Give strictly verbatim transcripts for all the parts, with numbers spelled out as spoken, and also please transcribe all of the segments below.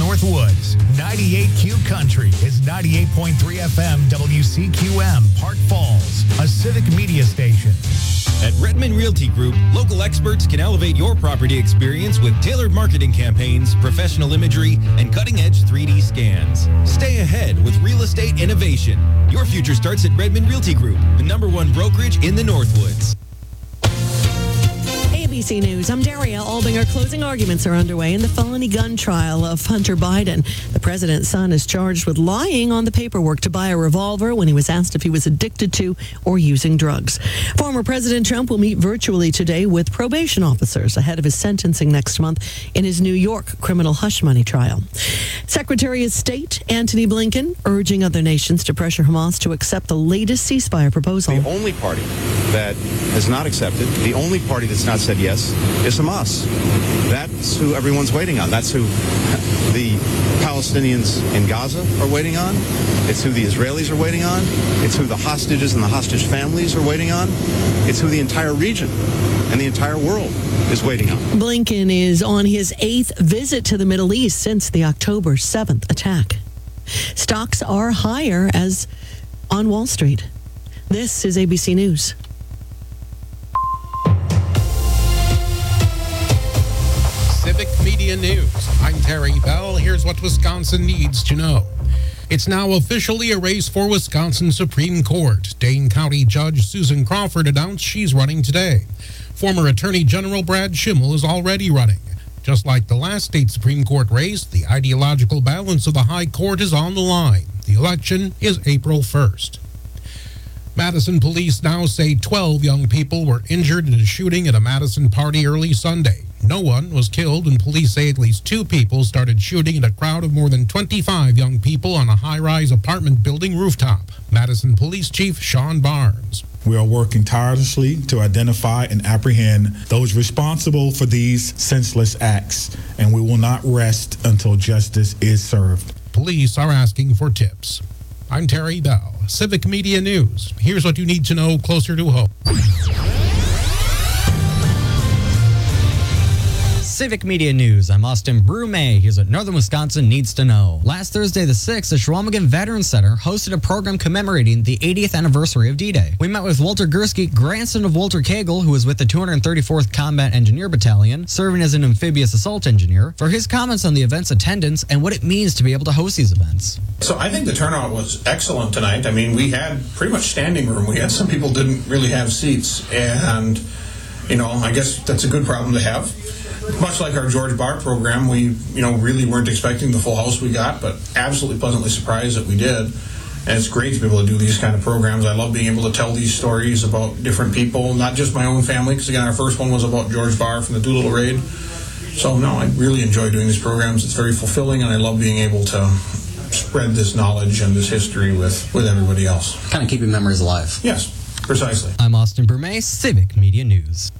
Northwoods. ninety-eight Q Country is ninety-eight point three F M W C Q M, Park Falls, a Civic Media station. At Redmond Realty Group, local experts can elevate your property experience with tailored marketing campaigns, professional imagery, and cutting-edge three D scans. Stay ahead with real estate innovation. Your future starts at Redmond Realty Group, the number one brokerage in the Northwoods. A B C News, I'm Daria Albinger. Closing arguments are underway in the felony gun trial of Hunter Biden. The president's son is charged with lying on the paperwork to buy a revolver when he was asked if he was addicted to or using drugs. Former President Trump will meet virtually today with probation officers ahead of his sentencing next month in his New York criminal hush money trial. Secretary of State Antony Blinken urging other nations to pressure Hamas to accept the latest ceasefire proposal. The only party that has not accepted, the only party that's not said yes, is Hamas. That's who everyone's waiting on. That's who the Palestinians in Gaza are waiting on. It's who the Israelis are waiting on. It's who the hostages and the hostage families are waiting on. It's who the entire region and the entire world is waiting on. Blinken is on his eighth visit to the Middle East since the October seventh attack. Stocks are higher as on Wall Street. This is A B C News. Civic Media News. I'm Terry Bell. Here's what Wisconsin needs to know. It's now officially a race for Wisconsin Supreme Court. Dane County Judge Susan Crawford announced she's running today. Former Attorney General Brad Schimmel is already running. Just like the last state Supreme Court race, the ideological balance of the High Court is on the line. The election is April first. Madison police now say twelve young people were injured in a shooting at a Madison party early Sunday. No one was killed, and police say at least two people started shooting at a crowd of more than twenty-five young people on a high-rise apartment building rooftop. Madison Police Chief Sean Barnes. We are working tirelessly to identify and apprehend those responsible for these senseless acts, and we will not rest until justice is served. Police are asking for tips. I'm Terry Bell, Civic Media News. Here's what you need to know closer to home. Civic Media News. I'm Austin Brume. Here's what Northern Wisconsin needs to know. Last Thursday the sixth, the Schwalmagen Veterans Center hosted a program commemorating the eightieth anniversary of D-Day. We met with Walter Gursky, grandson of Walter Kegel, who was with the two hundred thirty-fourth Combat Engineer Battalion, serving as an amphibious assault engineer, for his comments on the event's attendance and what it means to be able to host these events. So I think the turnout was excellent tonight. I mean, we had pretty much standing room. We had some people didn't really have seats, and, you know, I guess that's a good problem to have. Much like our George Barr program, we, you know, really weren't expecting the full house we got, but absolutely pleasantly surprised that we did. And it's great to be able to do these kind of programs. I love being able to tell these stories about different people, not just my own family, because again, our first one was about George Barr from the Doolittle Raid. So no, I really enjoy doing these programs. It's very fulfilling, and I love being able to spread this knowledge and this history with, with everybody else. Kind of keeping memories alive. Yes, precisely. I'm Austin Brume, Civic Media News.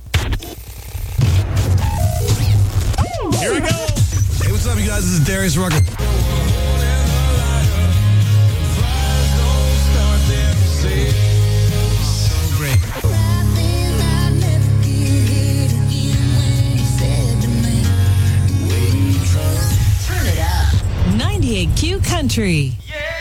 Here we go. Hey, what's up, you guys? This is Darius Rucker. So great. Turn it up. ninety-eight Q Country.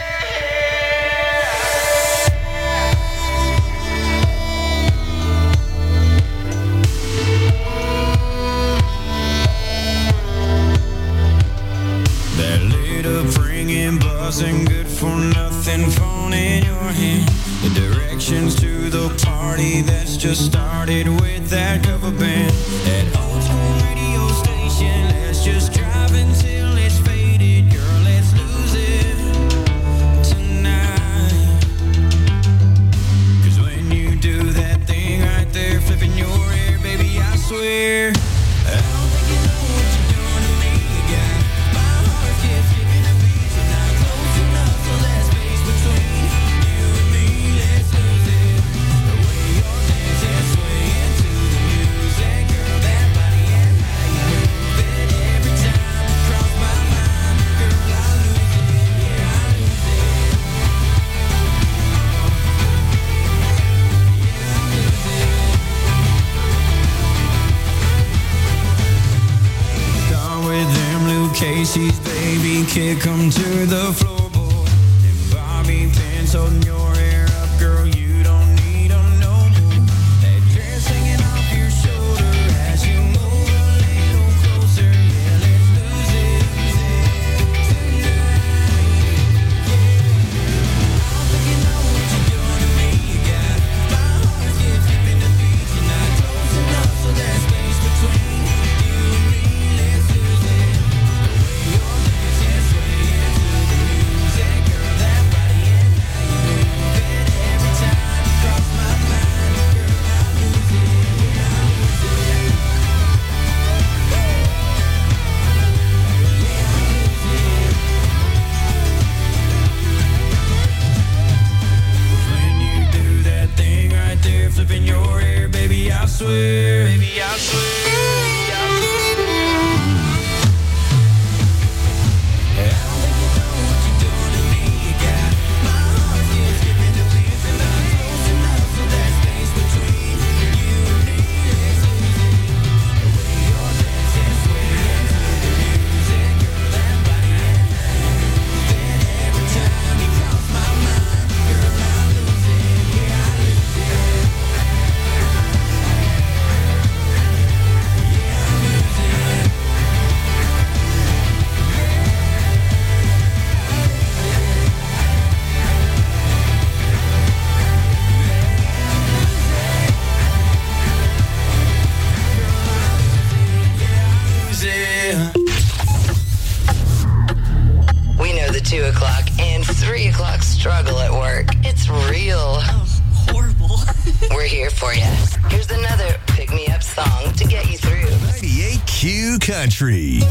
Buzzing, good for nothing, phone in your hand. The directions to the party that's just started with that cover band. That old school radio station, let's just drive until it's faded. Girl, let's lose it tonight. Cause when you do that thing right there, flipping your hair, baby, I swear I don't think you know what you're doing to me, girl. My heart gets skipping a beat. That swear, baby, I swear. two o'clock and three o'clock struggle at work. It's real. Oh, horrible. We're here for you. Here's another pick-me-up song to get you through. ninety-eight Q Country.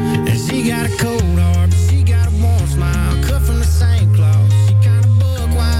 Cut from the same cloth. She kinda buck wild.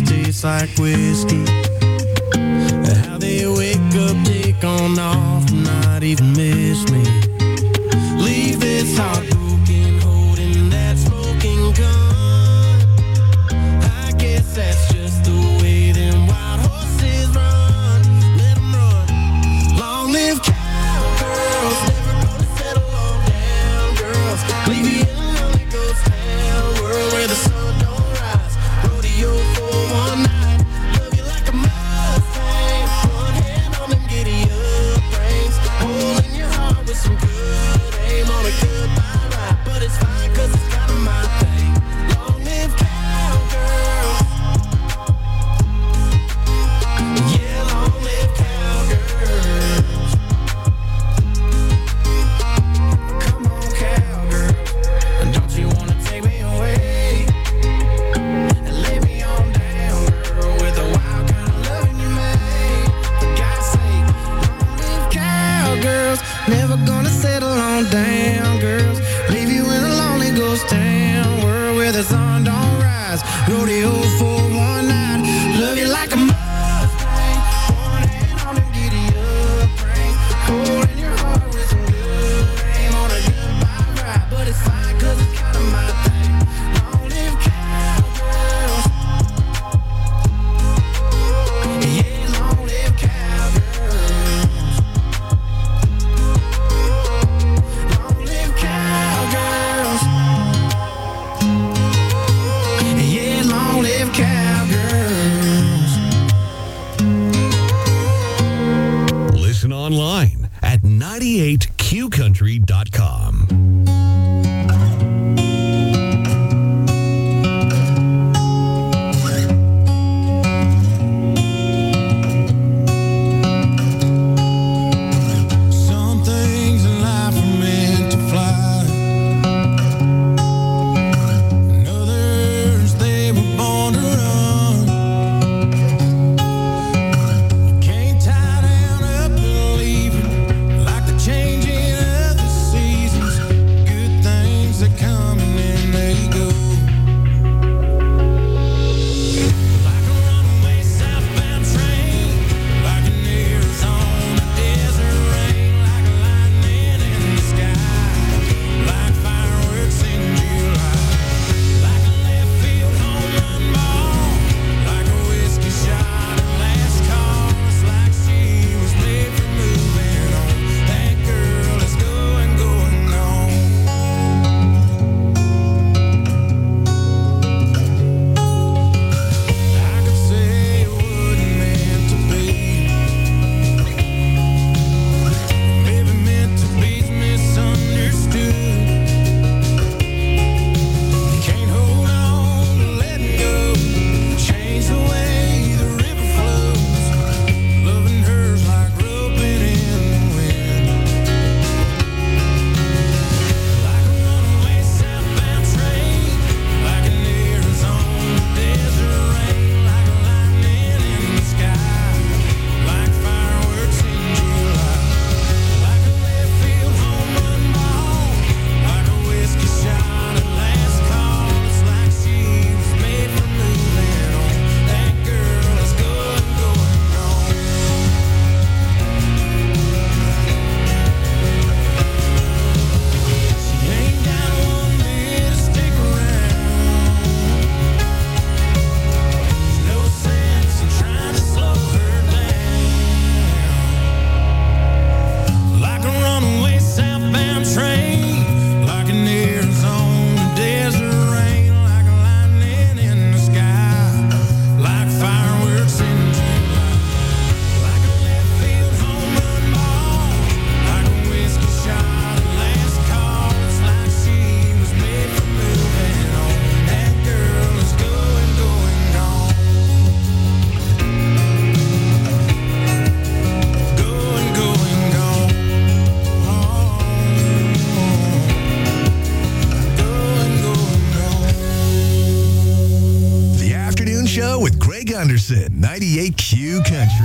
kiss tastes like whiskey. How they wake up, take on off, not even miss me. Leave this heart broken, holding that smoking gun. I guess that's just the way them wild horses run. Let them run. Long live cowgirls, never gonna settle on down girls. Leave you in a lonely ghost town, world where the sun don't rise. Rodeo for one night, love you like a Mustang. One hand on them giddy up reins, hole in your heart with some good aim on a goodbye ride. But it's fine 'cause it's kinda my thing. Long live cowgirls. Yeah, long live cowgirls. Come on, cowgirl, and don't you wanna take me away and lay me on down, girl, with the wild kind of loving you made. For God's sake, long live cowgirls, never gonna settle on down, girls. Leave you in a lonely ghost town, world where the sun don't rise. Rodeo for one night, love you like a Mustang. One hand on them giddy up reins, holding your heart with some good aim on a goodbye ride. But it's fine 'cause it's kinda my thing. Long live cowgirls. Yeah, long live cowgirls. Long live cowgirls. Yeah, long live cowgirls. Listen online at ninety-eight q country dot com. Some things in life are meant to fly, and others they were born to run. You can't tie down up and leave it, like the changing of the seasons. Good things that come and then they go. Like a runaway southbound train, like an Arizona desert rain, like a lightning in the sky, like fireworks in July, like a left field home run ball, like a whiskey shot at last call. It's like she was made for moving on. That girl is going, going gone. I could say it wasn't meant to be. Maybe meant to be's misunderstood. You can't hold on to letting go. Change the way the river flows. Loving her's like roping in the wind. Like a runaway southbound train, like an Arizona desert rain, like a lightning in the sky, like fireworks in July, like a left field home run ball, like a whiskey shot at last call. It's like she was made for moving on. That girl is going, going gone. She ain't got one bit to stick around. There's no sense in trying to slow her down. Like a runaway southbound train, like an Arizona desert rain, like a lightning in the sky, like fireworks in July, like a left field home run ball, like a whiskey shot at last call. It's like she was made for moving on. That girl is going, going gone. Going, going gone. Going, going gone. The Afternoon Show with Greg Anderson, ninety-eight Q Country.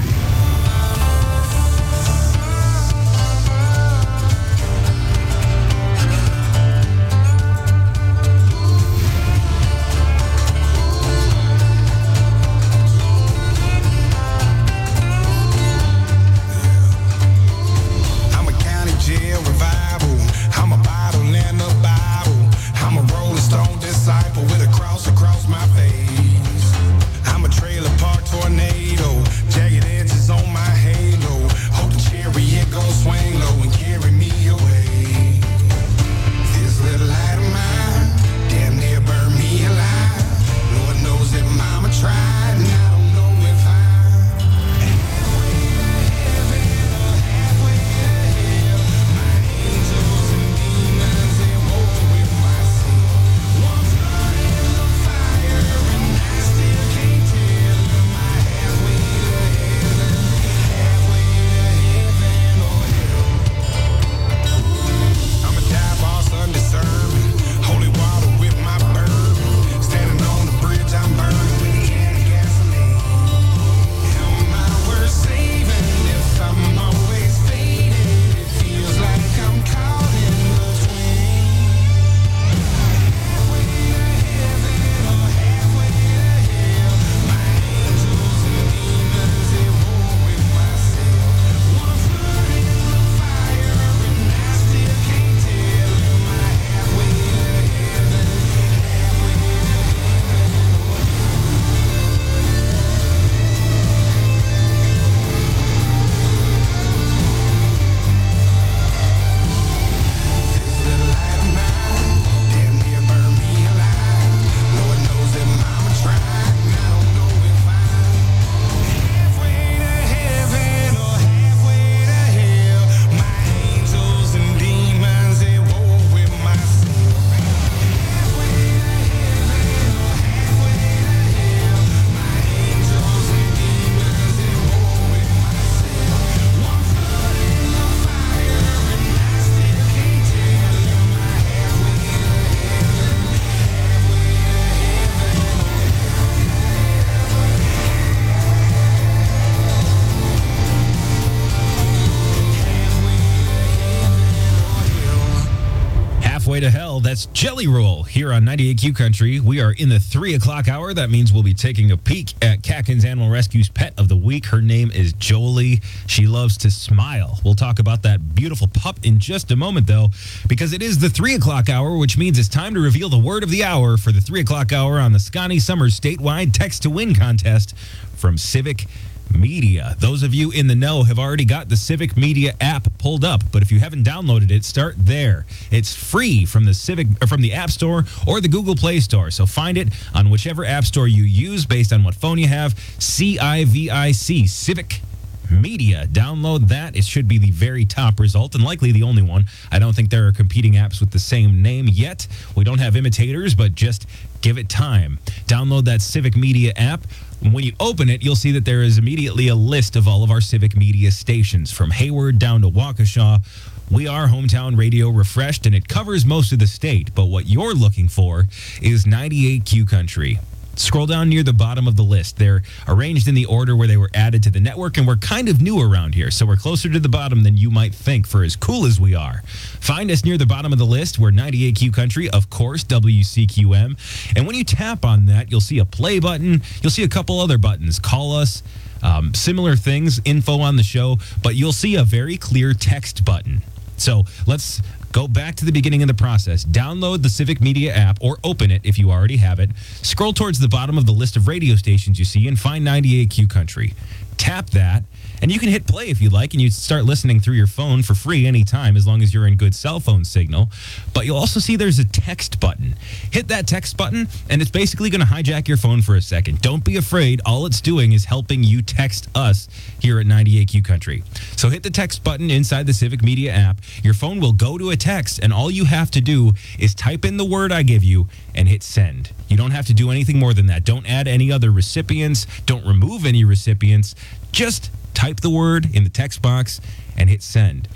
That's Jelly Roll here on ninety-eight Q Country. We are in the three o'clock hour. That means we'll be taking a peek at Katkins Animal Rescue's pet of the week. Her name is Jolie. She loves to smile. We'll talk about that beautiful pup in just a moment, though, because it is the three o'clock hour, which means it's time to reveal the word of the hour for the three o'clock hour on the Scotty Summers statewide Text to Win contest from Civic Media. Those of you in the know have already got the Civic Media app pulled up, but if you haven't downloaded it, start there. It's free from the Civic or from the App Store or the Google Play Store. So find it on whichever app store you use based on what phone you have. C I V I C, Civic Media. Download that. It should be the very top result and likely the only one. I don't think there are competing apps with the same name yet. We don't have imitators, but just give it time. Download that Civic Media app. When you open it, you'll see that there is immediately a list of all of our Civic Media stations, from Hayward down to Waukesha. We are Hometown Radio Refreshed, and it covers most of the state. But what you're looking for is ninety-eight Q Country. Scroll down near the bottom of the list. They're arranged in the order where they were added to the network, and we're kind of new around here, so we're closer to the bottom than you might think for as cool as we are. Find us near the bottom of the list. We're ninety-eight Q Country, of course, W C Q M. And when you tap on that, you'll see a play button. You'll see a couple other buttons. Call us, um, similar things, info on the show, but you'll see a very clear text button. So let's go back to the beginning of the process. Download the Civic Media app or open it if you already have it. Scroll towards the bottom of the list of radio stations you see and find ninety-eight Q Country. Tap that, and you can hit play if you like, and you start listening through your phone for free anytime as long as you're in good cell phone signal. But you'll also see there's a text button. Hit that text button, and it's basically going to hijack your phone for a second. Don't be afraid. All it's doing is helping you text us here at ninety-eight Q Country. So hit the text button inside the Civic Media app. Your phone will go to a text, and all you have to do is type in the word I give you and hit send. You don't have to do anything more than that. Don't add any other recipients. Don't remove any recipients. Just type the word in the text box and hit send.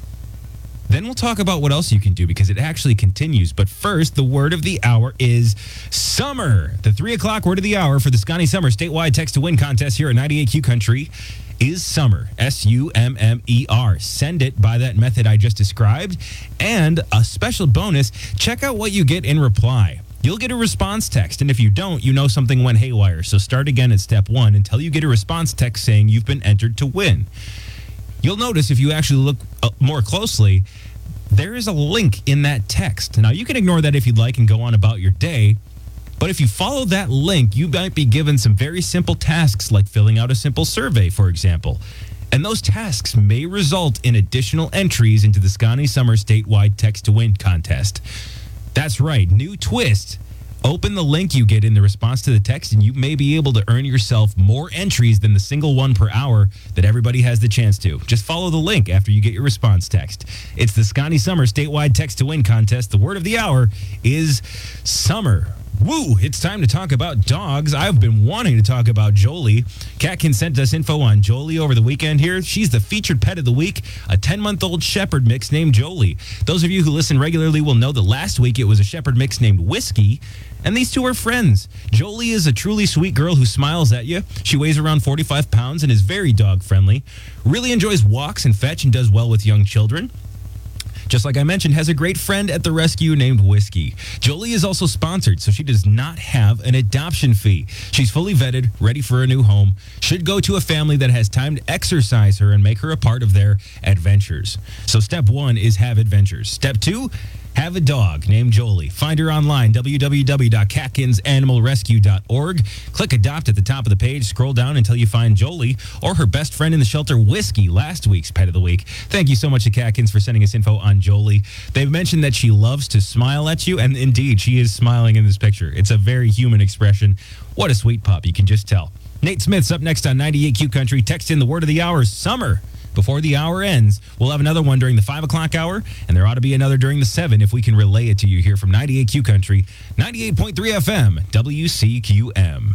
Then we'll talk about what else you can do because it actually continues. But first, the word of the hour is summer. The three o'clock word of the hour for the Scotty Summer statewide Text to Win contest here at ninety-eight Q Country is summer. S U M M E R. Send it by that method I just described. And a special bonus, check out what you get in reply. You'll get a response text, and if you don't, you know something went haywire. So start again at step one until you get a response text saying you've been entered to win. You'll notice if you actually look more closely, there is a link in that text. Now, you can ignore that if you'd like and go on about your day, but if you follow that link, you might be given some very simple tasks like filling out a simple survey, for example. And those tasks may result in additional entries into the Scotty Summer statewide Text to Win contest. That's right, new twist. Open the link you get in the response to the text, and you may be able to earn yourself more entries than the single one per hour that everybody has the chance to. Just follow the link after you get your response text. It's the Scotty Summer statewide Text to Win contest. The word of the hour is summer. Woo! It's time to talk about dogs. I've been wanting to talk about Jolie. Katkin sent us info on Jolie over the weekend here. She's the featured pet of the week, a ten-month-old shepherd mix named Jolie. Those of you who listen regularly will know that last week it was a shepherd mix named Whiskey, and these two are friends. Jolie is a truly sweet girl who smiles at you. She weighs around forty-five pounds and is very dog-friendly. Really enjoys walks and fetch and does well with young children. Just like I mentioned, has a great friend at the rescue named Whiskey. Jolie is also sponsored, so she does not have an adoption fee. She's fully vetted, ready for a new home, should go to a family that has time to exercise her and make her a part of their adventures. So step one is have adventures. Step two, have a dog named Jolie. Find her online, w w w dot katkins animal rescue dot org. Click Adopt at the top of the page. Scroll down until you find Jolie or her best friend in the shelter, Whiskey, last week's pet of the week. Thank you so much to Katkins for sending us info on Jolie. They've mentioned that she loves to smile at you, and indeed, she is smiling in this picture. It's a very human expression. What a sweet pup, you can just tell. Nate Smith's up next on ninety-eight Q Country. Text in the word of the hour, summer. Before the hour ends, we'll have another one during the five o'clock hour, and there ought to be another during the seven if we can relay it to you here from ninety-eight Q Country, ninety-eight point three F M, W C Q M.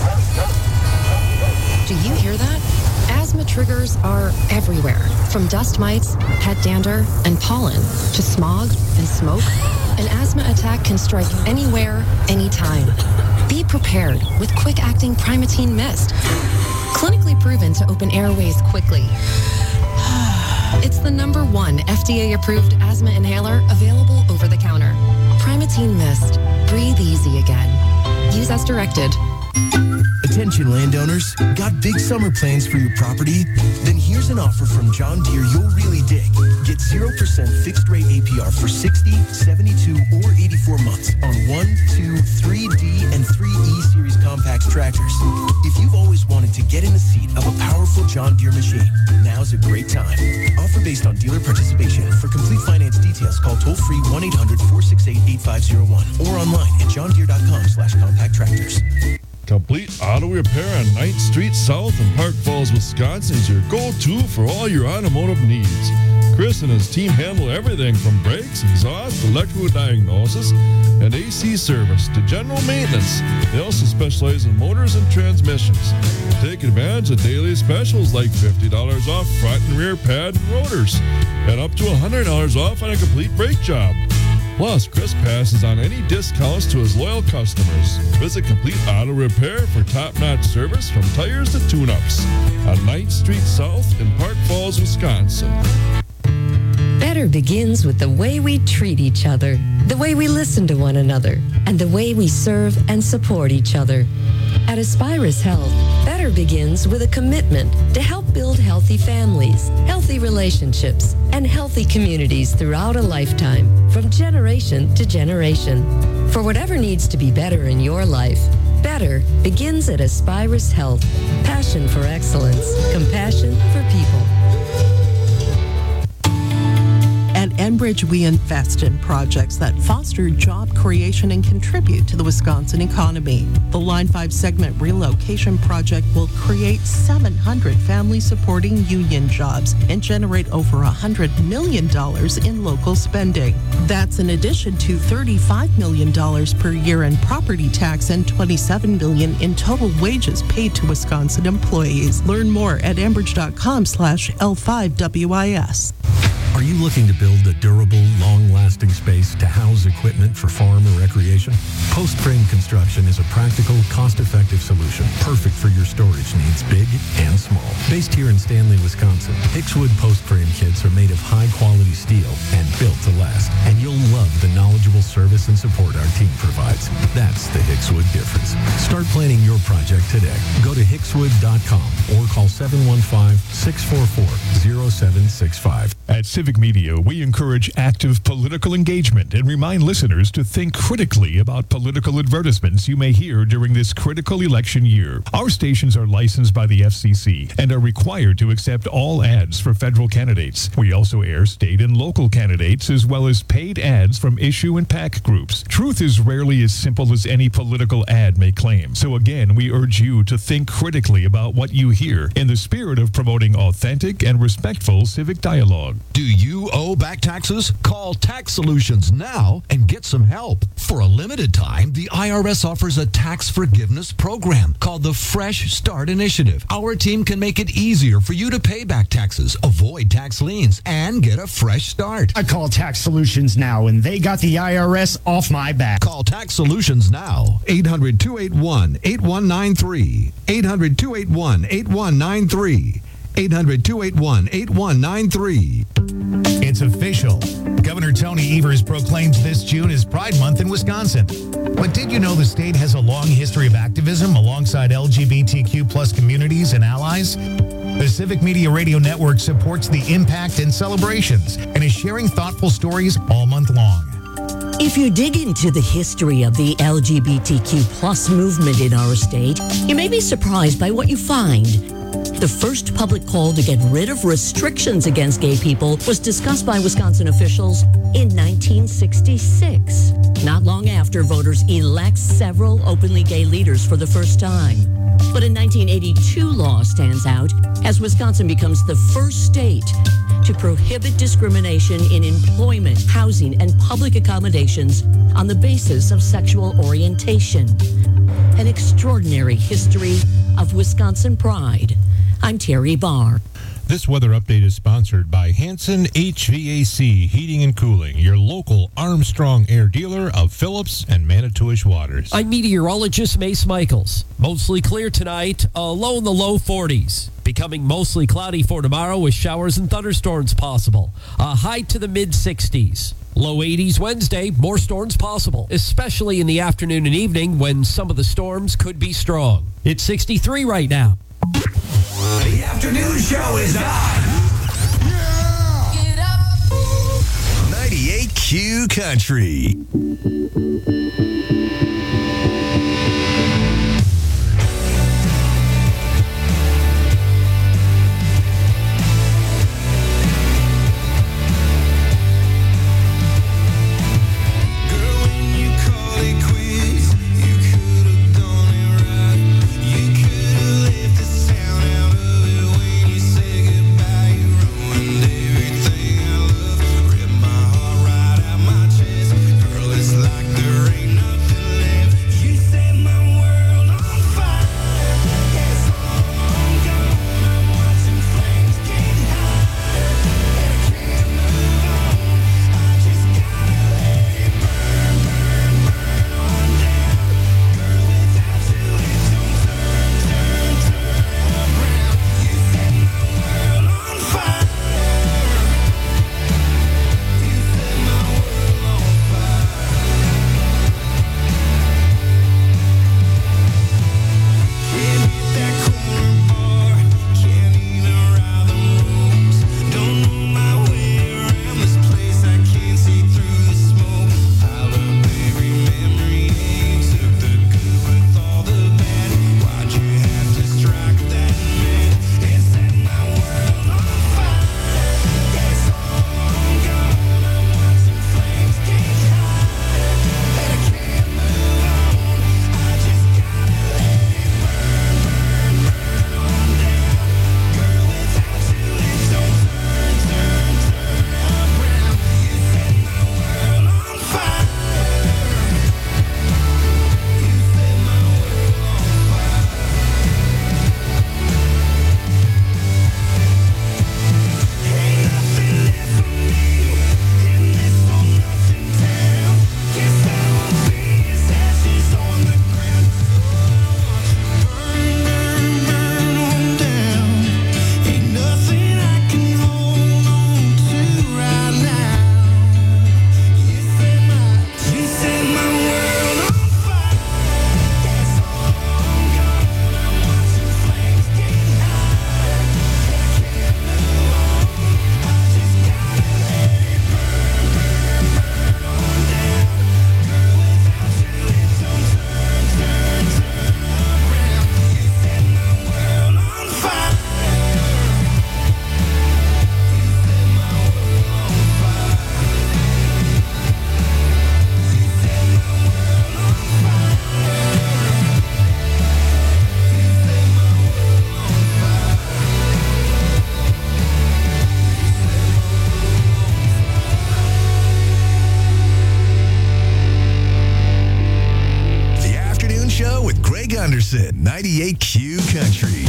Do you hear that? Asthma triggers are everywhere, from dust mites, pet dander, and pollen, to smog and smoke. An asthma attack can strike anywhere, anytime. Be prepared with quick-acting Primatene Mist. Clinically proven to open airways quickly. It's the number one F D A-approved asthma inhaler available over the counter. Primatene Mist. Breathe easy again. Use as directed. Attention landowners, got big summer plans for your property? Then here's an offer from John Deere you'll really dig. Get zero percent fixed rate A P R for sixty, seventy-two, or eighty-four months on one, two, three D, and three E Series compact tractors. If you've always wanted to get in the seat of a powerful John Deere machine, now's a great time. Offer based on dealer participation. For complete finance details, call toll-free one eight hundred, four six eight, eight five zero one or online at johndeere.com slash compact tractors. Complete Auto Repair on ninth Street South in Park Falls, Wisconsin is your go-to for all your automotive needs. Chris and his team handle everything from brakes, exhaust, electrical diagnosis, and A C service to general maintenance. They also specialize in motors and transmissions. Take advantage of daily specials like fifty dollars off front and rear pad and rotors, and up to one hundred dollars off on a complete brake job. Plus, Chris passes on any discounts to his loyal customers. Visit Complete Auto Repair for top-notch service from tires to tune-ups on ninth Street South in Park Falls, Wisconsin. Better begins with the way we treat each other, the way we listen to one another, and the way we serve and support each other. At Aspirus Health, better begins with a commitment to help build healthy families, healthy relationships, and healthy communities throughout a lifetime, from generation to generation. For whatever needs to be better in your life, better begins at Aspirus Health. Passion for excellence, compassion for people. At Enbridge, we invest in projects that foster job creation and contribute to the Wisconsin economy. The Line five segment relocation project will create seven hundred family-supporting union jobs and generate over one hundred million dollars in local spending. That's in addition to thirty-five million dollars per year in property tax and twenty-seven million dollars in total wages paid to Wisconsin employees. Learn more at enbridge.com slash L5WIS. Are you looking to build a durable, long-lasting space to house equipment for farm or recreation? Post Frame Construction is a practical, cost-effective solution, perfect for your storage needs, big and small. Based here in Stanley, Wisconsin, Hickswood Post Frame kits are made of high-quality steel and built to last, and you'll love the knowledgeable service and support our team provides. That's the Hickswood difference. Start planning your project today. Go to hickswood dot com or call seven one five, six four four, zero seven six five. At Civic Media, we encourage active political engagement and remind listeners to think critically about political advertisements you may hear during this critical election year. Our stations are licensed by the F C C and are required to accept all ads for federal candidates. We also air state and local candidates as well as paid ads from issue and PAC groups. Truth is rarely as simple as any political ad may claim. So again, we urge you to think critically about what you hear in the spirit of promoting authentic and respectful civic dialogue. Do you owe back taxes? Call Tax Solutions now and get some help. For a limited time, the I R S offers a tax forgiveness program called the Fresh Start Initiative. Our team can make it easier for you to pay back taxes, avoid tax liens, and get a fresh start. I call Tax Solutions now, and they got the I R S off my back. Call Tax Solutions now. eight hundred, two eight one, eight one nine three. eight hundred, two eight one, eight one nine three. eight hundred, two eight one, eight one nine three. It's official. Governor Tony Evers proclaims this June as Pride Month in Wisconsin. But did you know the state has a long history of activism alongside L G B T Q plus communities and allies? The Civic Media Radio Network supports the impact and celebrations and is sharing thoughtful stories all month long. If you dig into the history of the L G B T Q plus movement in our state, you may be surprised by what you find. The first public call to get rid of restrictions against gay people was discussed by Wisconsin officials in nineteen sixty-six, not long after voters elect several openly gay leaders for the first time. But a nineteen eighty-two law stands out as Wisconsin becomes the first state to prohibit discrimination in employment, housing, and public accommodations on the basis of sexual orientation. An extraordinary history of Wisconsin pride. I'm Terry Barr. This weather update is sponsored by Hanson H V A C Heating and Cooling, your local Armstrong Air dealer of Phillips and Manitowish Waters. I'm meteorologist Mace Michaels. Mostly clear tonight, a low in the low forties. Becoming mostly cloudy for tomorrow with showers and thunderstorms possible. A high to the mid sixties. Low eighties Wednesday, more storms possible, especially in the afternoon and evening when some of the storms could be strong. It's sixty-three right now. The afternoon show is on. ninety-eight Q Country. ninety-eight Q Country.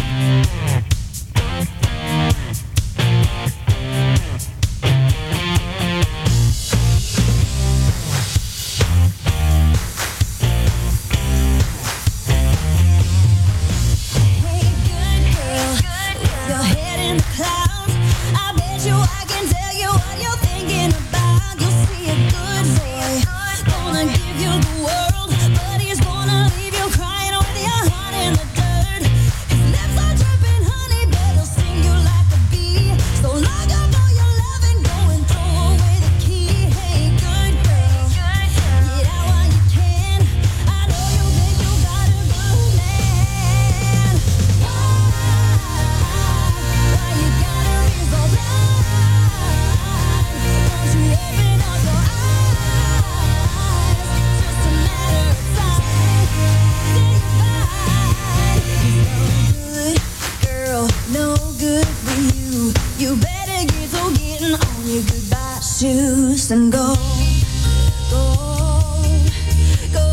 And go, go, go.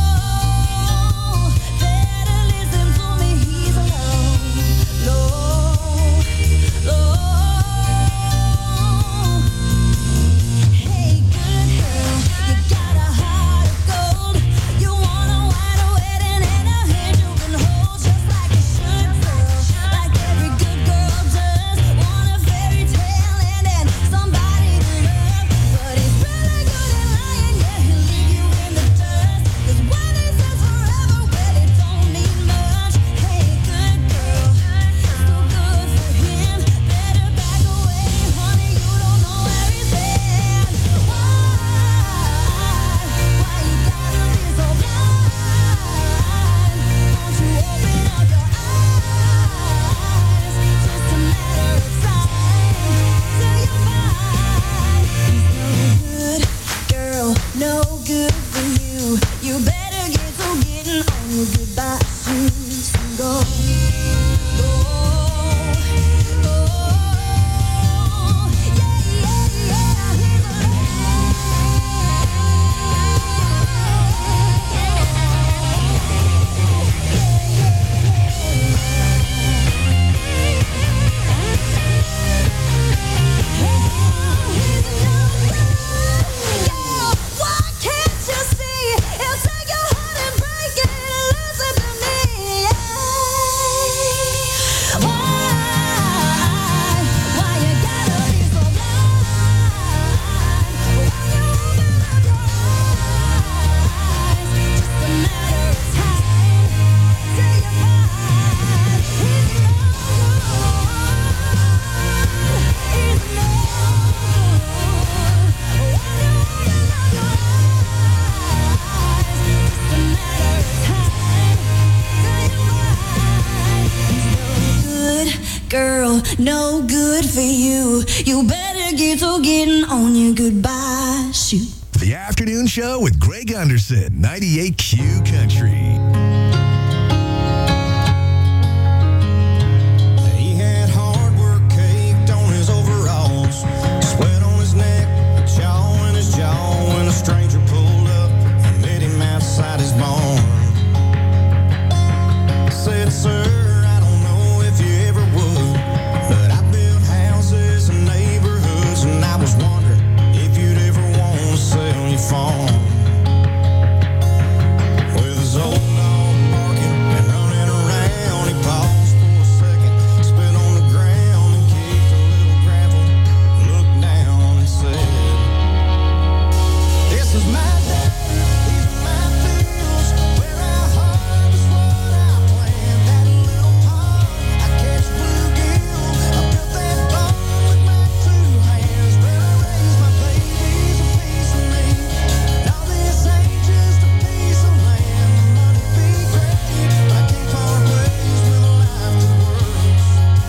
Better listen to me, he's alone. Low, low. Hey, good girl, you got a heart of gold. You want a wide wedding and a hand you can hold, just like a should girl, like every good girl does. Want a fairy tale and then somebody to love. But it's really girl, no good for you. You better get to getting on your goodbye shoot. The Afternoon Show with Greg Anderson, ninety-eight Q Country. He had hard work caked on his overalls, sweat on his neck, a jaw in his jaw, when a stranger pulled up and met him outside his barn. Said, sir, I don't know if you ever would, but I built houses and neighborhoods, and I was wondering if you'd ever want to sell your farm. With his old dog barking and running around, he paused for a second, spit on the ground and kicked a little gravel, looked down and said, this is my day, these are my fields, where I harvest what I plant. That little pond, I catch bluegill, I built that barn with my two hands, where I raise my babies a piece of me. Now this ain't just a piece of land, the money be great, but I can't part ways with a life that works.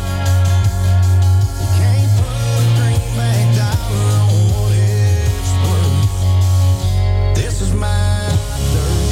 You can't put a greenback dollar on what it's worth. This is my dirt.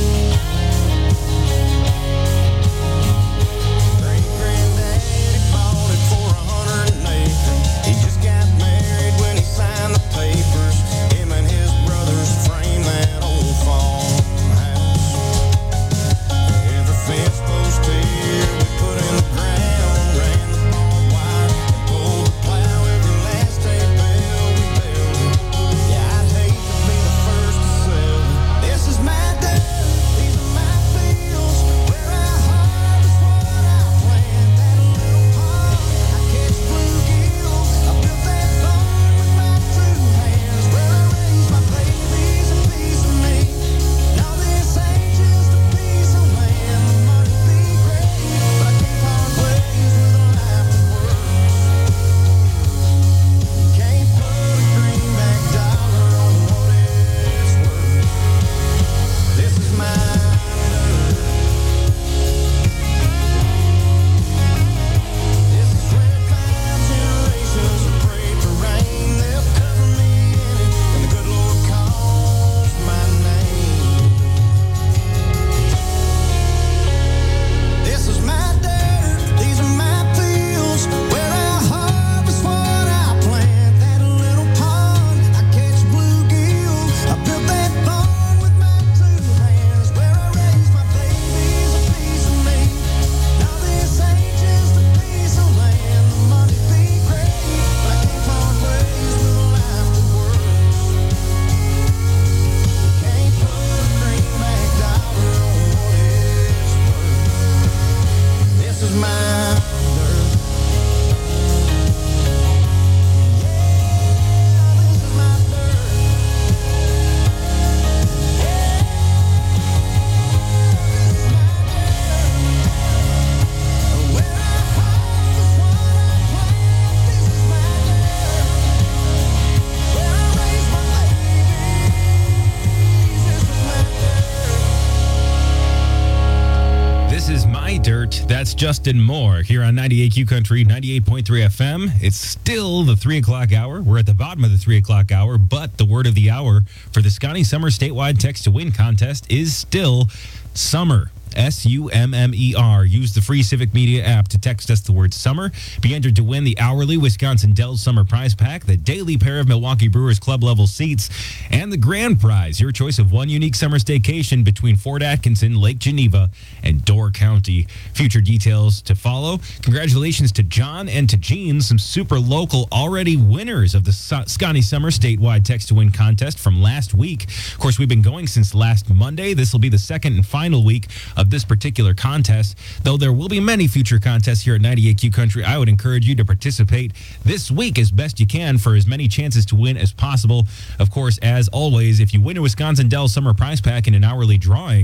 Great granddaddy bought it for a hundred an acre. He just got married when he signed the papers. Him and his brothers framed that old farmhouse. Every fence post here we put in the ground, ran the barbed wire, and pulled the plow. Every last hay bale we built it. Yeah, I'd hate to be the first to sell it. This is my dirt, these are my fields, where I harvest what I plant. That little pond, I catch bluegill, I built that barn with my two hands, where I raise my babies a piece of me. Now this ain't just a piece of land, the money be great, but I can't part ways with a life that works. Can't put a greenback dollar on what it's worth. This is my dirt. This is where five generations have prayed for rain. They'll cover me in it, and the good Lord calls my name. This is my dirt, these are my fields, where I harvest what I plant. That little pond, I catch bluegill, I built that barn with my two hands, where I raise my babies a piece of me. Now this ain't just a piece of land, the money be great, but I can't part ways with a life that works. Can't put a greenback dollar on what it's worth. This is my dirt. This is my This is My Dirt. That's Justin Moore here on ninety-eight Q Country, ninety-eight point three F M. It's still the three o'clock hour. We're at the bottom of the three o'clock hour, but the word of the hour for the Scotty Summer Statewide Text to Win contest is still summer. S U M M E R. Use the free Civic Media app to text us the word summer. Be entered to win the hourly Wisconsin Dells Summer Prize Pack, the daily pair of Milwaukee Brewers Club level seats, and the grand prize, your choice of one unique summer staycation between Fort Atkinson, Lake Geneva, and Door County. Future details to follow. Congratulations to John and to Jean, some super local already winners of the So- Scotty Summer Statewide Text to Win contest from last week. Of course, we've been going since last Monday. This will be the second and final week of this particular contest. Though there will be many future contests here at ninety-eight Q Country, I would encourage you to participate this week as best you can for as many chances to win as possible. Of course, as always, if you win a Wisconsin Dells Summer Prize Pack in an hourly drawing,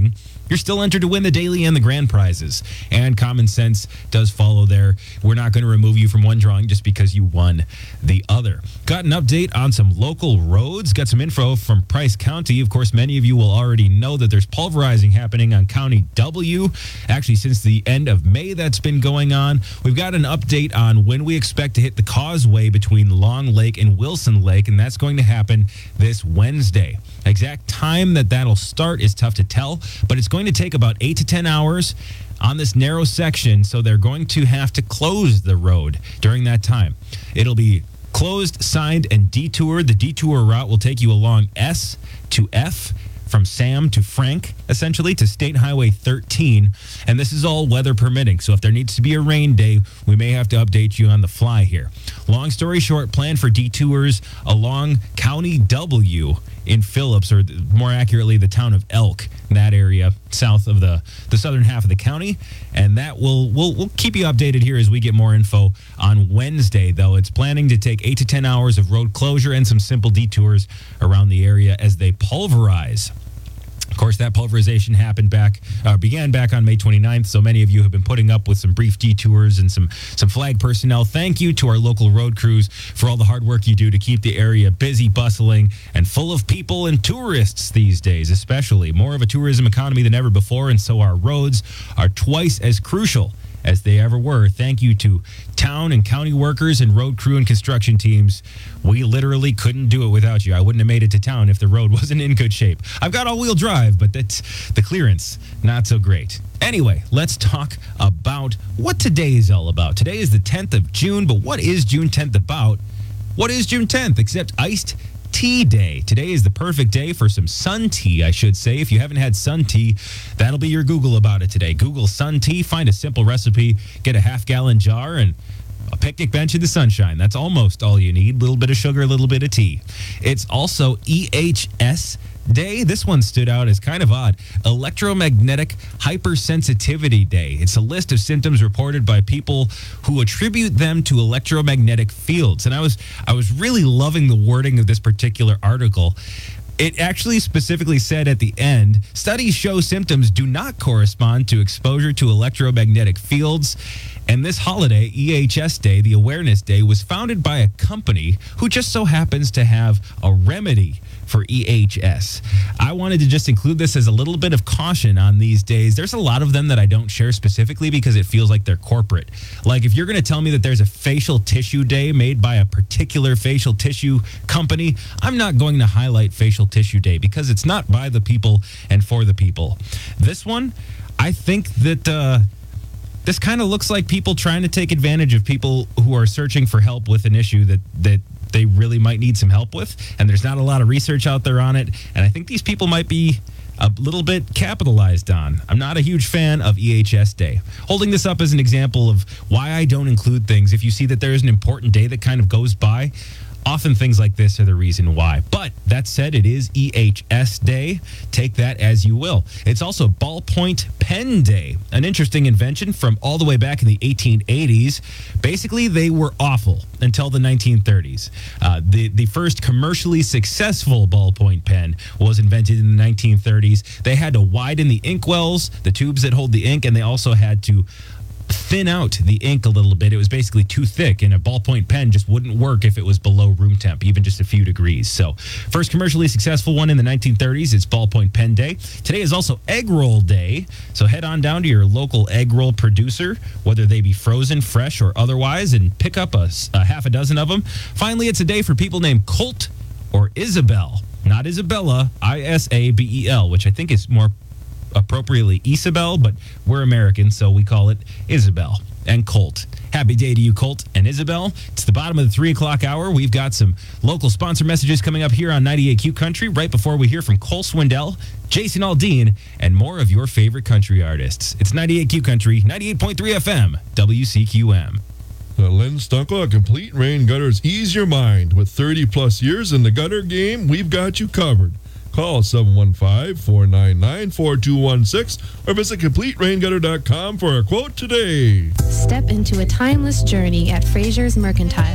you're still entered to win the daily and the grand prizes. And common sense does follow there. We're not going to remove you from one drawing just because you won the other. Got an update on some local roads. Got some info from Price County. Of course, many of you will already know that there's pulverizing happening on County W. Actually, since the end of May, that's been going on. We've got an update on when we expect to hit the causeway between Long Lake and Wilson Lake, and that's going to happen this Wednesday. Exact time that that'll start is tough to tell, but it's going to take about eight to ten hours on this narrow section, so they're going to have to close the road during that time. It'll be closed, signed, and detoured. The detour route will take you along S to F, from Sam to Frank, essentially, to State Highway thirteen. And this is all weather permitting. So if there needs to be a rain day, we may have to update you on the fly here. Long story short, plan for detours along County W in Phillips, or more accurately, the town of Elk, in that area south of the, the southern half of the county. And that will we'll, we'll keep you updated here as we get more info on Wednesday, though. It's planning to take eight to ten hours of road closure and some simple detours around the area as they pulverize. Of course, that pulverization happened back, uh, began back on May twenty-ninth, so many of you have been putting up with some brief detours and some, some flag personnel. Thank you to our local road crews for all the hard work you do to keep the area busy, bustling, and full of people and tourists these days, especially. More of a tourism economy than ever before, and so our roads are twice as crucial as they ever were. Thank you to town and county workers and road crew and construction teams. We literally couldn't do it without you. I wouldn't have made it to town if the road wasn't in good shape. I've got all-wheel drive, but that's the clearance, not so great. Anyway, let's talk about what today is all about. Today is the tenth of June, but what is June tenth about? What is June tenth except iced tea day? Today is the perfect day for some sun tea, I should say. If you haven't had sun tea, that'll be your Google about it today. Google sun tea, find a simple recipe, get a half gallon jar and a picnic bench in the sunshine. That's almost all you need. A little bit of sugar, a little bit of tea. It's also E H S Day. This one stood out as kind of odd. Electromagnetic Hypersensitivity Day. It's a list of symptoms reported by people who attribute them to electromagnetic fields. And I was I was really loving the wording of this particular article. It actually specifically said at the end, studies show symptoms do not correspond to exposure to electromagnetic fields. And this holiday, E H S Day, the Awareness Day, was founded by a company who just so happens to have a remedy for E H S. I wanted to just include this as a little bit of caution on these days. There's a lot of them that I don't share specifically because it feels like they're corporate. Like if you're going to tell me that there's a facial tissue day made by a particular facial tissue company, I'm not going to highlight facial tissue day because it's not by the people and for the people. This one, I think that uh, this kind of looks like people trying to take advantage of people who are searching for help with an issue that that they really might need some help with, and there's not a lot of research out there on it, and I think these people might be a little bit capitalized on. I'm not a huge fan of E H S Day. Holding this up as an example of why I don't include things, if you see that there is an important day that kind of goes by, often things like this are the reason why. But that said, it is E H S Day. Take that as you will. It's also Ballpoint Pen Day, an interesting invention from all the way back in the eighteen eighties. Basically, they were awful until the nineteen thirties. Uh, the, the first commercially successful ballpoint pen was invented in the nineteen thirties. They had to widen the inkwells, the tubes that hold the ink, and they also had to thin out the ink a little bit. It was basically too thick, and a ballpoint pen just wouldn't work if it was below room temp, even just a few degrees. So first commercially successful one in the nineteen thirties. It's Ballpoint Pen Day. Today is also Egg Roll Day. So head on down to your local egg roll producer, whether they be frozen, fresh, or otherwise, and pick up a, a half a dozen of them. Finally, it's a day for people named Colt or Isabel. Not Isabella, I S A B E L, which I think is more appropriately Isabel, but we're American, so we call it Isabel and Colt. Happy day to you, Colt and Isabel. It's the bottom of the three o'clock hour. We've got some local sponsor messages coming up here on ninety-eight Q Country right before we hear from Cole Swindell, Jason Aldean, and more of your favorite country artists. It's ninety-eight Q Country, ninety-eight point three F M, W C Q M. The Len Stunkel Complete Rain Gutters ease your mind. With thirty plus years in the gutter game, we've got you covered. Call seven one five, four nine nine, four two one six or visit complete rain gutter dot com for a quote today. Step into a timeless journey at Fraser's Mercantile.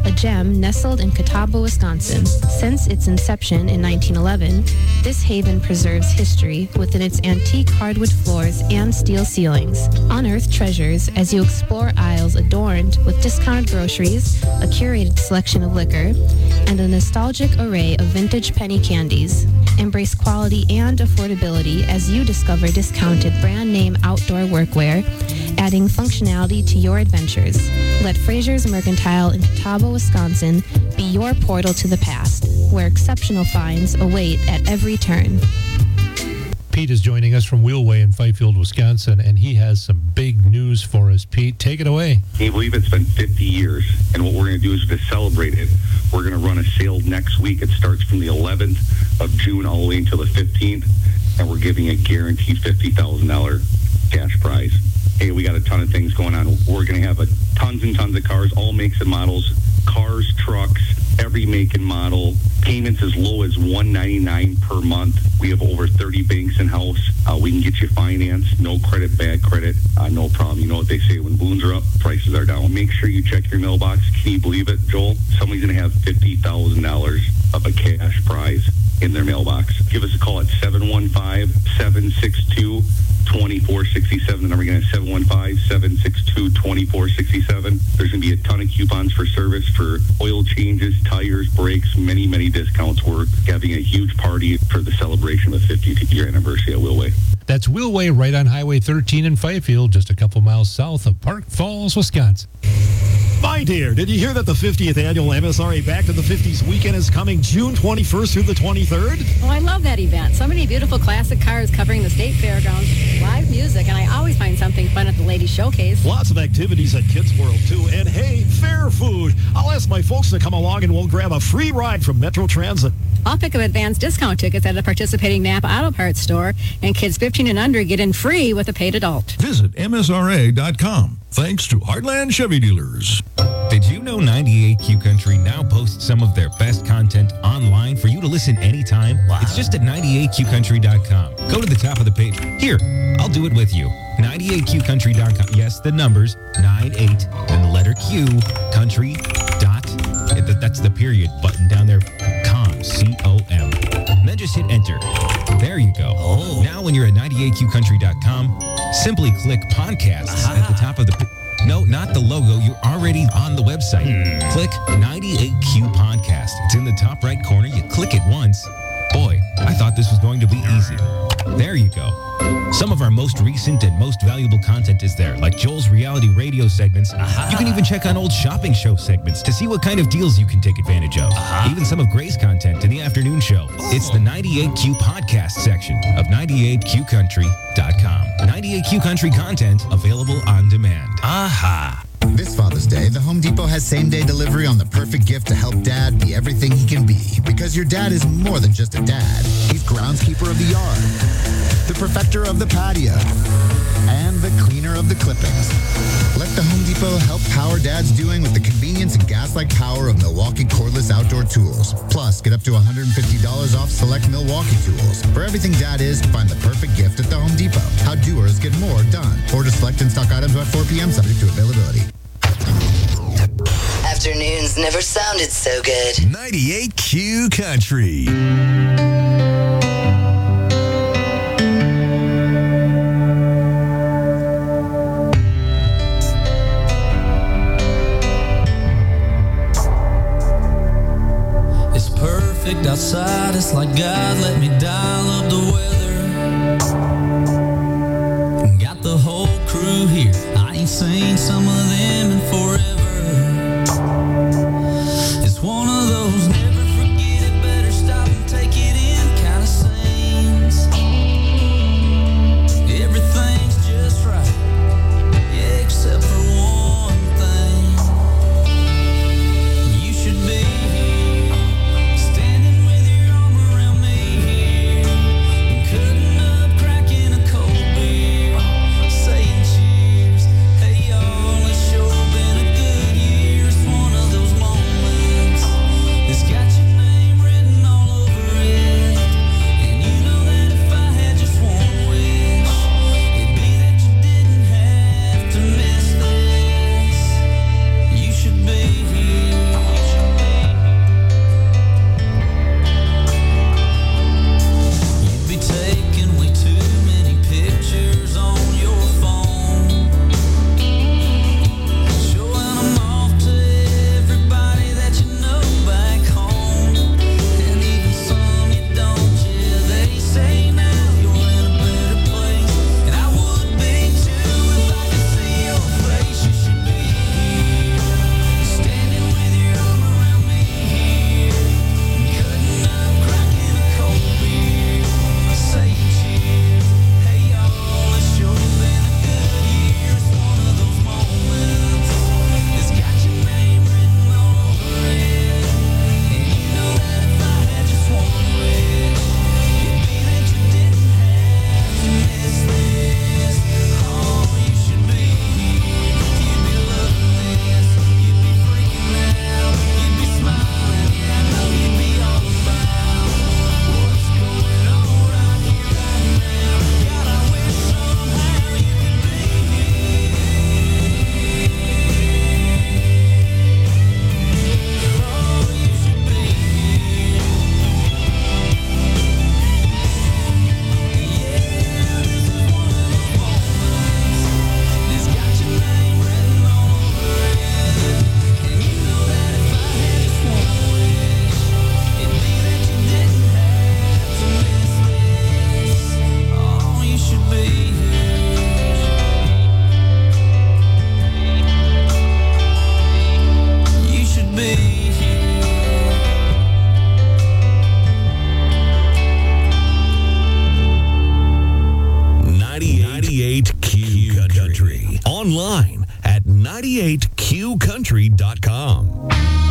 a gem nestled in Catawba, Wisconsin. Since its inception in nineteen eleven, this haven preserves history within its antique hardwood floors and steel ceilings. Unearth treasures as you explore aisles adorned with discounted groceries, a curated selection of liquor, and a nostalgic array of vintage penny candies. Embrace quality and affordability as you discover discounted brand name outdoor workwear, adding functionality to your adventures. Let Fraser's Mercantile in Catawba, Wisconsin be your portal to the past, where exceptional finds await at every turn. Pete is joining us from Wheelway in Fifield, Wisconsin, and he has some big news for us. Pete, take it away. Can you believe it's been fifty years? And what we're going to do is to celebrate it, we're going to run a sale next week. It starts from the eleventh of June all the way until the fifteenth, and we're giving a guaranteed fifty thousand dollars cash prize. Hey, we got a ton of things going on. We're going to have a tons and tons of cars, all makes and models, cars, trucks, every make and model. Payments as low as one hundred ninety-nine dollars per month. We have over thirty banks in-house. Uh, we can get you financed. No credit, bad credit. Uh, no problem. You know what they say, when balloons are up, prices are down. Make sure you check your mailbox. Can you believe it, Joel? Somebody's going to have fifty thousand dollars of a cash prize in their mailbox. Give us a call at seven one five, seven six two, two four six seven. The number again is seven one five, seven six two, two four six seven. There's going to be a ton of coupons for service, for oil changes, tires, brakes, many, many discounts. We're having a huge party for the celebration of the fiftieth year anniversary at Wheelway. That's Wheelway right on Highway thirteen in Fifield, just a couple miles south of Park Falls, Wisconsin. My dear, did you hear that the fiftieth annual M S R A Back to the fifties weekend is coming June twenty-first through the twenty-third? Oh, I love that event. So many beautiful classic cars covering the state fairgrounds, live music, and I always find something fun at the Ladies Showcase. Lots of activities at Kids World, too. And hey, fair food. I'll ask my folks to come along and we'll grab a free ride from Metro Transit. I'll pick up advanced discount tickets at a participating Napa Auto Parts store, and kids fifteen and under get in free with a paid adult. Visit M S R A dot com. Thanks to Heartland Chevy Dealers. Did you know ninety-eight Q Country now posts some of their best content online for you to listen anytime? Wow. It's just at ninety-eight Q country dot com. Go to the top of the page. Here, I'll do it with you. ninety-eight Q country dot com. Yes, the numbers, nine eight, and the letter Q, country dot, that's the period button down there, com, C O M. And then just hit enter. There you go. Oh. Now when you're at ninety-eight Q country dot com, simply click podcasts at the top of the page. No, not the logo. You're already on the website. Hmm. Click ninety-eight Q Podcast. It's in the top right corner. You click it once. Boy, I thought this was going to be easy. There you go. Some of our most recent and most valuable content is there, like Joel's reality radio segments. Aha. You can even check on old shopping show segments to see what kind of deals you can take advantage of. Aha. Even some of Gray's content in the afternoon show. Oh. It's the ninety-eight Q Podcast section of ninety-eight Q country dot com. ninety-eight Q Country content available on demand. Aha. This Father's Day, the Home Depot has same-day delivery on the perfect gift to help Dad be everything he can be. Because your dad is more than just a dad. He's groundskeeper of the yard, the perfecter of the patio, and the cleaner of the clippings. Let the Home Depot help power Dad's doing with the convenience and gas-like power of Milwaukee cordless outdoor tools. Plus, get up to one hundred fifty dollars off select Milwaukee tools. For everything Dad is, find the perfect gift at the Home Depot. How doers get more done. Order select and stock items by four p.m. subject to availability. Afternoons never sounded so good. ninety-eight Q Country. It's perfect outside, it's like God let me dial up the weather. Got the whole crew here, I ain't seen some of them in forever. It's one of those never forget it, better stop and take it in kind of scenes. Everything's just right, yeah, except for one thing. You should be here, standing with your arm around me here. ninety-eight Q country dot com.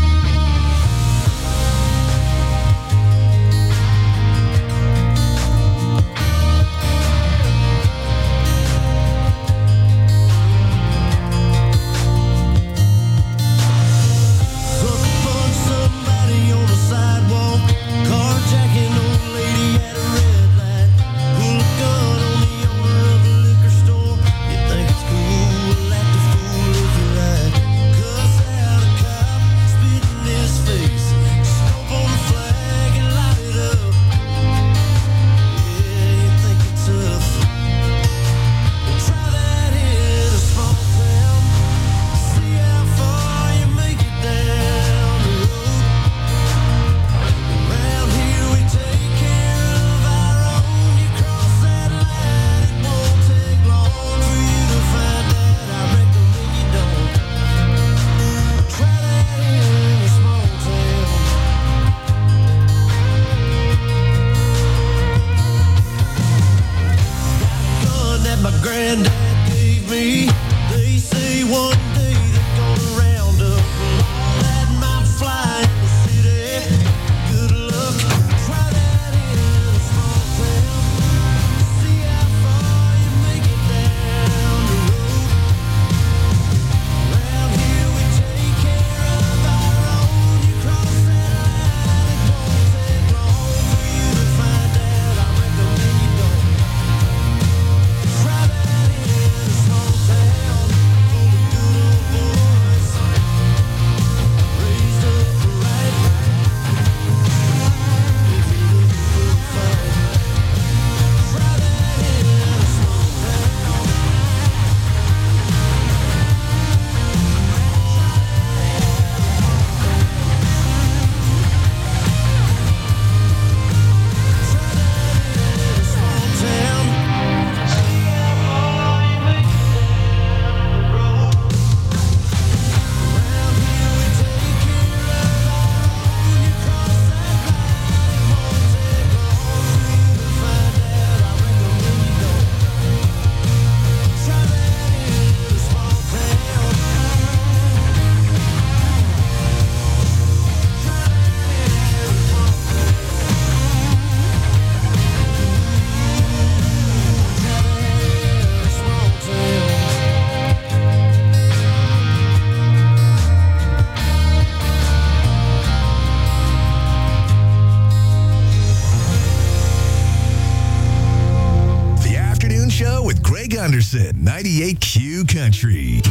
Anderson, ninety-eight Q Country.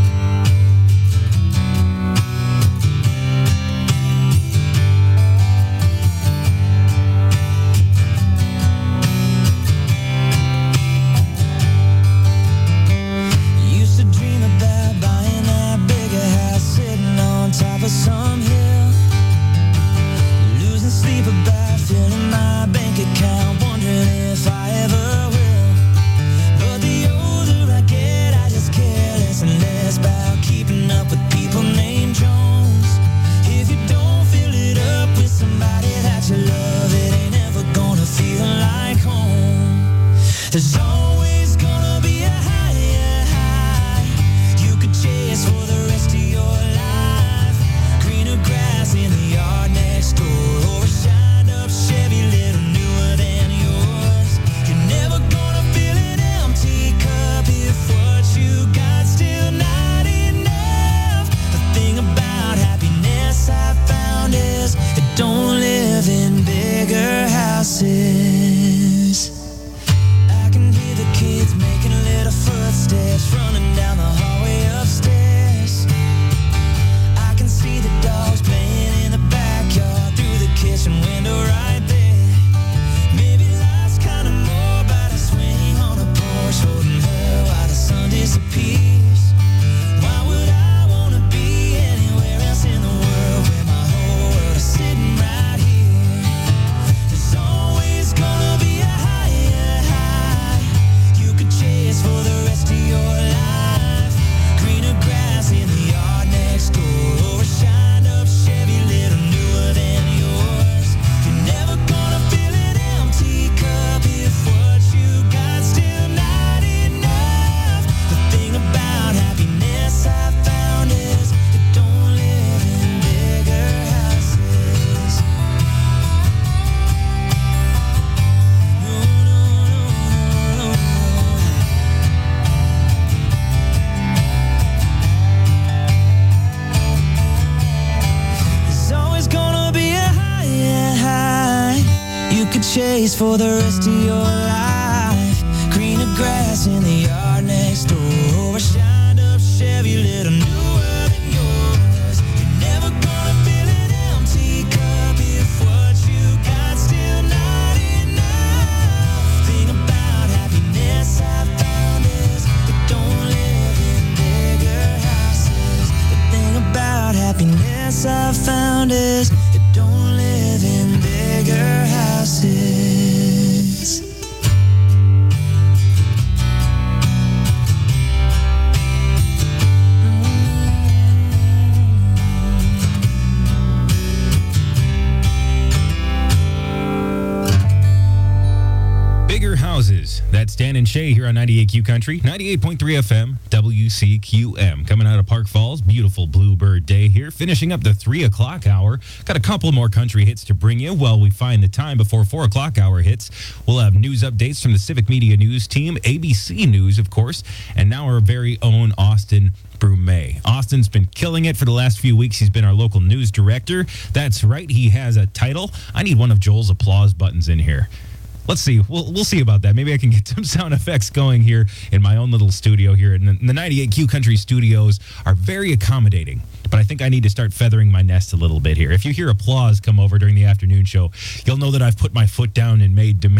Used to dream about buying that bigger house, sitting on top of some hill, losing sleep about filling my bank account, wondering if I ever will. But the older I get, I just care less and less about keeping up with people named Jones. If you don't fill it up with somebody that you love, it ain't ever gonna feel like home. There's always gonna be a higher high you could chase for the rest of your life. Greener grass in the yard next door, or a shined up Chevy, little newer than chase for the rest of your life. Greener grass in the yard next door. A shined up Chevy, little newer than yours. You're never gonna fill an empty cup if what you got still not enough. Thing about happiness I found is it don't live in bigger houses. The thing about happiness I found is it don't live in bigger houses. Bigger houses. That's Dan and Shay here on ninety-eight Q Country, ninety-eight point three F M, W C Q M. Coming out of Park Falls, beautiful Bluebird day here. Finishing up the three o'clock hour. Got a couple more country hits to bring you while we find the time before four o'clock hour hits. We'll have news updates from the Civic Media News team, A B C News, of course, and now our very own Austin Brumet. Austin's been killing it for the last few weeks. He's been our local news director. That's right, he has a title. I need one of Joel's applause buttons in here. Let's see. We'll we'll see about that. Maybe I can get some sound effects going here in my own little studio here. And the, the ninety-eight Q Country studios are very accommodating, but I think I need to start feathering my nest a little bit here. If you hear applause come over during the afternoon show, you'll know that I've put my foot down and made demands.